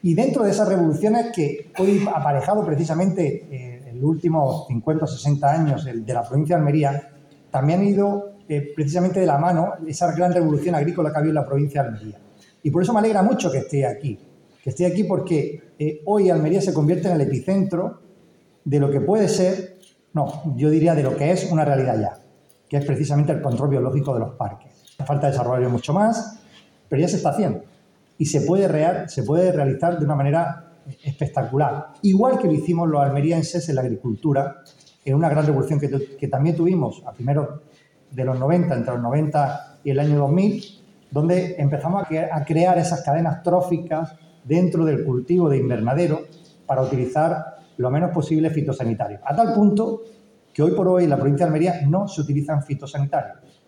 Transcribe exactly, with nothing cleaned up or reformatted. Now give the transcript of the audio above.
Y dentro de esas revoluciones que hoy ha aparejado precisamente eh, en los últimos cincuenta o sesenta años el, de la provincia de Almería, también ha ido eh, precisamente de la mano esa gran revolución agrícola que ha habido en la provincia de Almería. Y por eso me alegra mucho que esté aquí, que esté aquí porque eh, hoy Almería se convierte en el epicentro de lo que puede ser, no, yo diría de lo que es una realidad ya, que es precisamente el control biológico de los parques. Hace falta desarrollarlo mucho más, pero ya se está haciendo. Y se puede, real, se puede realizar de una manera espectacular. Igual que lo hicimos los almerienses en la agricultura, en una gran revolución que, que también tuvimos a primeros de los noventa, entre los noventa y el año dos mil, donde empezamos a, que, a crear esas cadenas tróficas dentro del cultivo de invernadero para utilizar lo menos posible fitosanitarios. A tal punto que hoy por hoy en la provincia de Almería no se utilizan fitosanitarios.